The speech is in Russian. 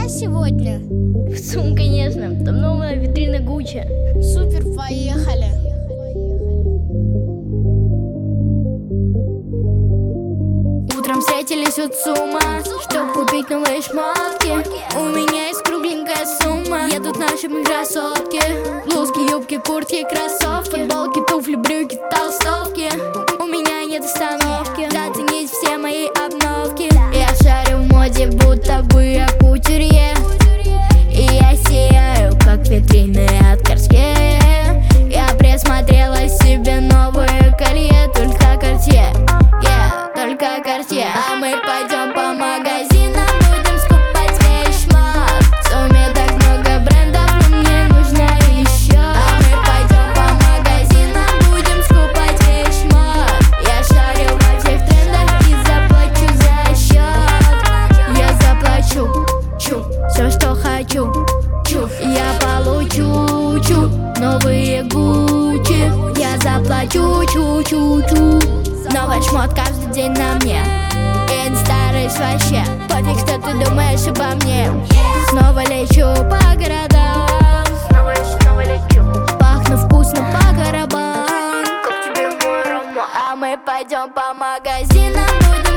сегодня? В ЦУМ, конечно, там новая витрина Гуччи. Супер, поехали. Утром встретились у ЦУМа, чтоб купить новые шмотки. У меня есть кругленькая сумма, едут наши красотки. Блузки, юбки, куртки, кроссовки, футболки, туфли, брюки, толстовки. У меня нет остановки, заценить все мои обновки. Я шарю в моде, будто бы я кутюрье, и я сияю, как витрины от Cartier. Я присмотрела себе новое колье, только Cartier, только Cartier. А мы пойдем по магазинам, будем скупать вещмат. В ЦУМе так много брендов, но мне нужно еще. А мы пойдем по магазинам, будем скупать вещмат. Я шарю во всех трендах и заплачу за счет. Я заплачу, все, что хочу, я получу, новые Гуччи. Я заплачу, новый шмот каждый день на мне. Я не стараюсь вообще, пофиг, что ты думаешь обо мне. Снова лечу по городам, снова лечу, пахну вкусно по барабан. Как тебе мой аромат? А мы пойдем по магазинам, будем